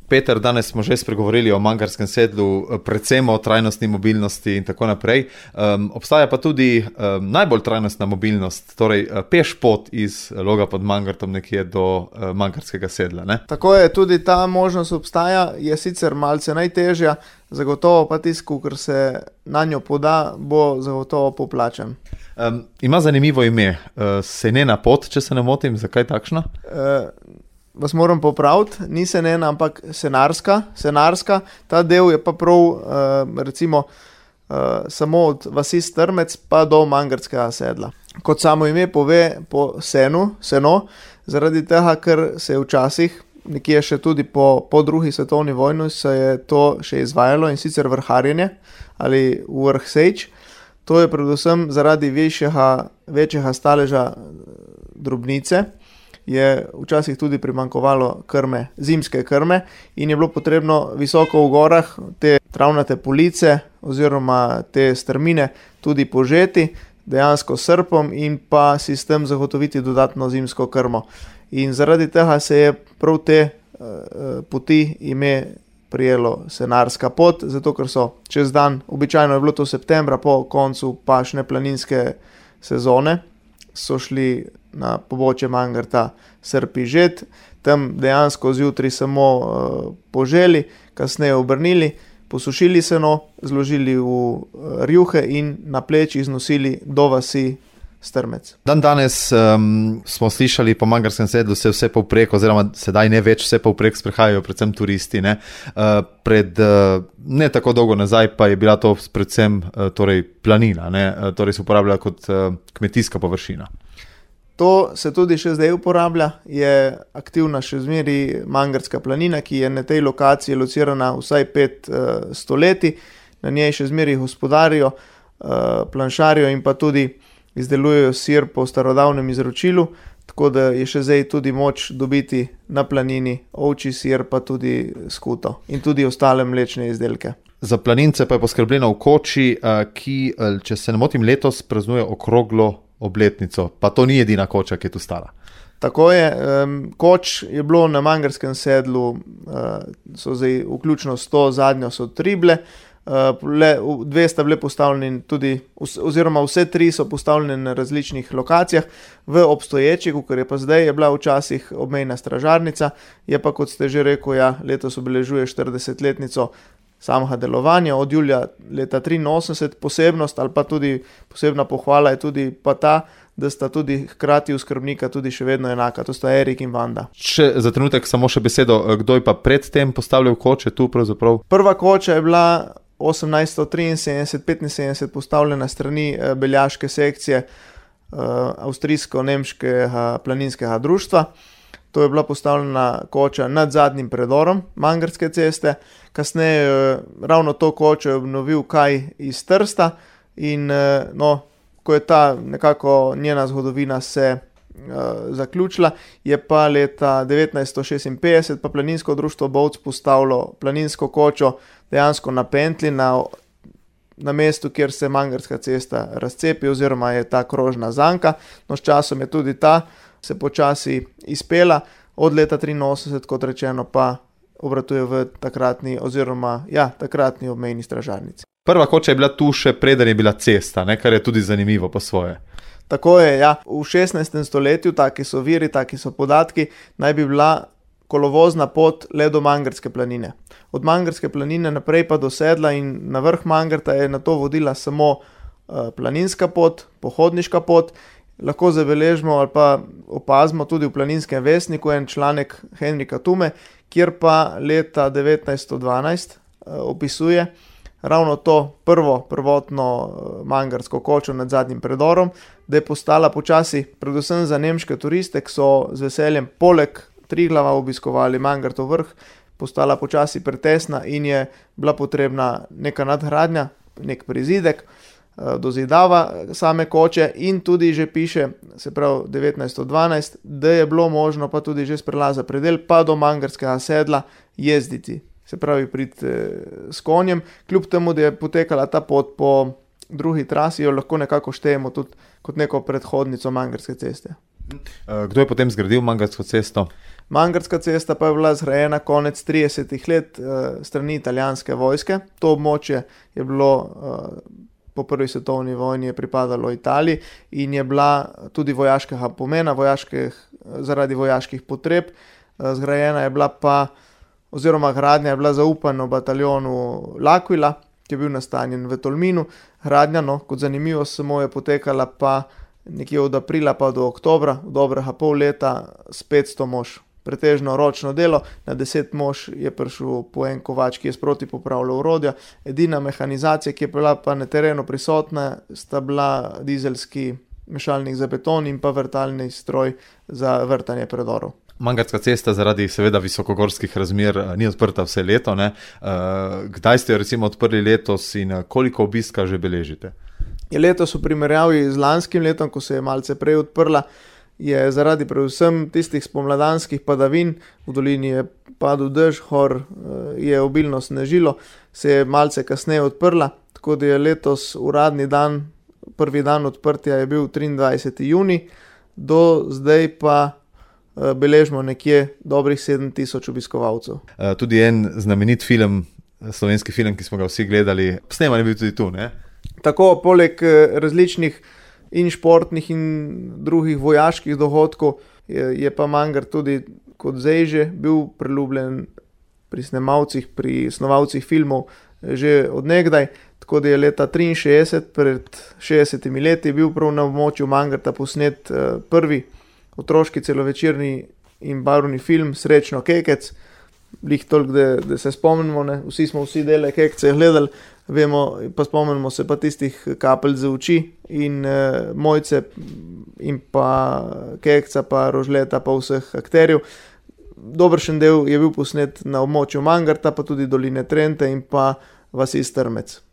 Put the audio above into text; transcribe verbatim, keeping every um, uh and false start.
Peter, danes smo že spregovorili o Mangarskem sedlu, predvsem o trajnostni mobilnosti in tako naprej. Um, obstaja pa tudi um, najbolj trajnostna mobilnost, torej peš pot iz Loga pod Mangartom nekje do uh, Mangarskega sedla. Ne? Tako je, tudi ta možnost obstaja, je sicer malce najtežja, zagotovo pa tisto, ker se na njo poda, bo zagotovo poplačen. Um, ima zanimivo ime, uh, senena pot, če se ne motim, zakaj takšna? Uh, Vas moram popraviti, ni senena, ampak senarska, senarska. Ta del je pa prav, uh, recimo, uh, samo od vasi Strmec pa do Mangarskega sedla. Kot samo ime pove po senu, seno, zaradi tega, ker se je včasih, nekje še tudi po, po drugi svetovni vojni, se je to še izvajalo in sicer vrharjenje ali vrh sejč. To je predvsem zaradi večjega, večjega staleža drobnice, je včasih tudi primanjkovalo krme, zimske krme in je bilo potrebno visoko v gorah te travnate police oziroma te strmine tudi požeti, dejansko srpom in pa si s tem zagotoviti dodatno zimsko krmo. In zaradi tega se je prav te uh, poti ime prijelo senarska pot, zato ker so čez dan, običajno je bilo to septembra po koncu pašne planinske sezone, so šli na pobočje Mangarta srpi žet, tam dejansko zjutraj samo uh, poželi, kasneje obrnili, posušili seno, zložili v uh, rjuhe in na pleči iznosili do vasi Strmec. Dan danes um, smo slišali po Mangarskem sedlu se vse povprek, oziroma sedaj ne več vse povprek sprehajajo predvsem turisti. Ne? Uh, pred uh, ne tako dolgo nazaj pa je bila to predvsem uh, torej planina, ne? Uh, torej se uporablja kot uh, kmetijska površina. To se tudi še zdaj uporablja, je aktivna še zmeri Mangarska planina, ki je na tej lokaciji locirana vsaj pet uh, stoletij, na njej še zmeri gospodarijo, uh, planšarijo in pa tudi izdelujejo sir po starodavnem izročilu, tako da je še zdaj tudi moč dobiti na planini ovčji sir, pa tudi skuto in tudi ostale mlečne izdelke. Za planince pa je poskrbljeno v Koči, ki, če se ne motim, letos praznuje okroglo obletnico, pa to ni edina Koča, ki je tu stala. Tako je, Koč je bilo na Mangarskem sedlu, so zdaj vključno s to zadnjo so tri bile, le, dve sta bile postavljeni tudi, oziroma vse tri so postavljene na različnih lokacijah, v obstoječih, ker je pa zdaj, je bila včasih obmejna stražarnica, je pa, kot ste že rekel, ja, letos obeležuje štiridesetletnico samega delovanja, od julija leta triinosemdeset, posebnost ali pa tudi posebna pohvala je tudi pa ta, da sta tudi hkrati oskrbnika tudi še vedno enaka, to sta Erik in Vanda. Še za trenutek samo še besedo, kdo je pa predtem postavljal koče tu pravzaprav? Prva koča je bila osemnajststo triinsedemdeset petinsedemdeset postavljena strani beljaške sekcije uh, avstrijsko-nemškega planinskega društva. To je bila postavljena koča nad zadnjim predorom Mangarske ceste. Kasneje je ravno to kočo je obnovil Kaj iz Trsta in no, ko je ta nekako njena zgodovina se uh, zaključila, je pa leta devetnajststo šestinpetdeset pa planinsko društvo Bovc postavilo planinsko kočo dejansko na Pentli, na, na mestu, kjer se Mangarska cesta razcepi oziroma je ta krožna zanka. No, s časom je tudi ta se počasi izpela, od leta triinosemdeset, kot rečeno, pa obratuje v takratni oziroma ja, takratni obmejni stražarnici. Prva koča je bila tu še preden je bila cesta, ne, kar je tudi zanimivo po svoje. Tako je, ja. V šestnajstem stoletju, taki so viri, taki so podatki, naj bi bila kolovozna pot le do Mangarske planine. Od Mangarske planine naprej pa do sedla in na vrh Mangarta je na to vodila samo uh, planinska pot, pohodniška pot. Lahko zabeležimo ali pa opazimo tudi v Planinskem vestniku en članek Henrika Tume, kjer pa leta devetnajststo dvanajst uh, opisuje ravno to prvo prvotno uh, mangarsko kočo nad zadnjim predorom, da je postala počasi, predvsem za nemške turiste, ki so z veseljem poleg Triglava obiskovali Mangartov vrh, postala počasi pretesna in je bila potrebna neka nadgradnja, nek prizidek, dozidava same koče in tudi že piše, se pravi devetnajststo dvanajst, da je bilo možno pa tudi že s prelaza predel pa do Mangarskega sedla jezditi, se pravi priti s konjem, kljub temu, da je potekala ta pot po drugi trasi, jo lahko nekako štejemo tudi kot neko predhodnico Mangarske ceste. Kdo je potem zgradil Mangarsko cesto? Mangarska cesta pa je bila zgrajena konec tridesetih let uh, strani italijanske vojske. To območje je bilo uh, po prvi svetovni vojni je pripadalo Italiji in je bila tudi vojaškega pomena, vojaških, zaradi vojaških potreb. Uh, zgrajena je bila pa, oziroma gradnja je bila zaupana bataljonu L'Aquila, ki je bil nastanjen v Tolminu. Gradnja, no, kot zanimivo, samo je potekala pa nekje od aprila pa do oktobra, v dobrega pol leta s petsto mož. Pretežno ročno delo, na deset mož je prišel po en kovač, ki je sproti popravljal orodja. Edina mehanizacija, ki je bila pa na terenu prisotna, sta bila dizelski mešalnik za beton in pa vrtalni stroj za vrtanje predorov. Mangarska cesta zaradi seveda visokogorskih razmer ni odprta vse leto, ne? Kdaj ste jo recimo odprli letos in koliko obiska že beležite? Je letos v primerjavi z lanskim letom, ko se je malce prej odprla, je zaradi predvsem tistih spomladanskih padavin, v dolini je padel dež, hor je obilno snežilo, se je malce kasneje odprla, tako da je letos uradni dan, prvi dan odprtja je bil triindvajseti junij, do zdaj pa beležimo nekje dobrih sedem tisoč obiskovalcev. Tudi en znamenit film, slovenski film, ki smo ga vsi gledali, sneman je bil tudi tu, ne? Tako, poleg različnih in športnih in drugih vojaških dogodkov je, je pa Mangar tudi kot zdaj že bil priljubljen pri snemalcih, pri snovalcih filmov že od nekdaj, tako da je leta triinšestdeset, pred šestdesetimi leti, bil prav na območju Mangarta posnet prvi otroški celovečerni in barvni film Srečno Kekec. Lih toliko, da, da se spomnimo, ne? Vsi smo vsi dele Kekce gledali, vemo, pa spomnimo se pa tistih kapelj za oči in uh, Mojce in pa Kekca, pa Rožleta, pa vseh akterjev. Dobršen del je bil posnet na območju Mangarta, pa tudi doline Trente in pa vasi Strmec.